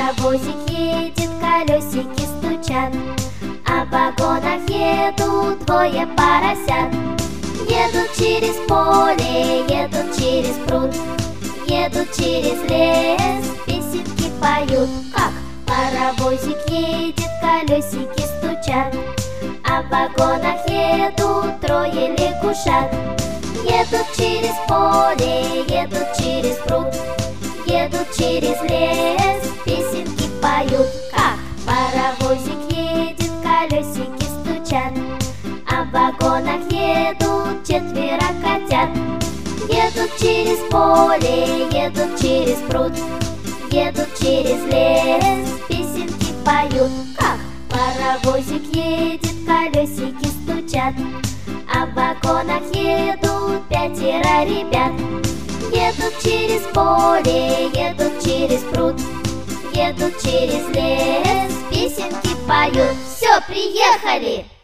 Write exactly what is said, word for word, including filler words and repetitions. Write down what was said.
Паровозик едет, колесики стучат, а в вагонах едут двое поросят. Едут через поле, едут через пруд, едут через лес, песенки поют. Как? Паровозик едет, колесики стучат, а в вагонах едут трое лягушат. Едут через поле, едут через пруд, едут через лес, песенки поют. Как? Паровозик едет, колесики стучат, а в вагонах едут четверо котят. Едут через поле, едут через пруд, едут через лес, песенки поют. Как? Паровозик едет, колесики стучат, а в вагонах едут пятеро ребят. Едут через поле, едут через пруд, едут через лес, песенки поют. Все, приехали!